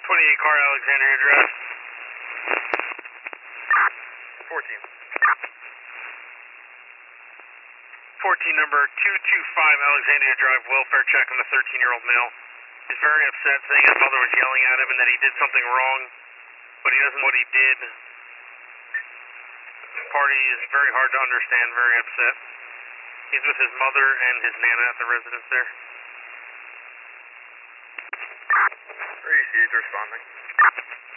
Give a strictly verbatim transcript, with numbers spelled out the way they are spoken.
twenty-eight car, Alexandria Drive. fourteen. fourteen, number two two five, Alexandria Drive, welfare check on the thirteen-year-old male. He's very upset, saying his mother was yelling at him and that he did something wrong, but he doesn't know what he did. The party is very hard to understand, very upset. He's with his mother and his nana at the residence there. Where do you see he's responding?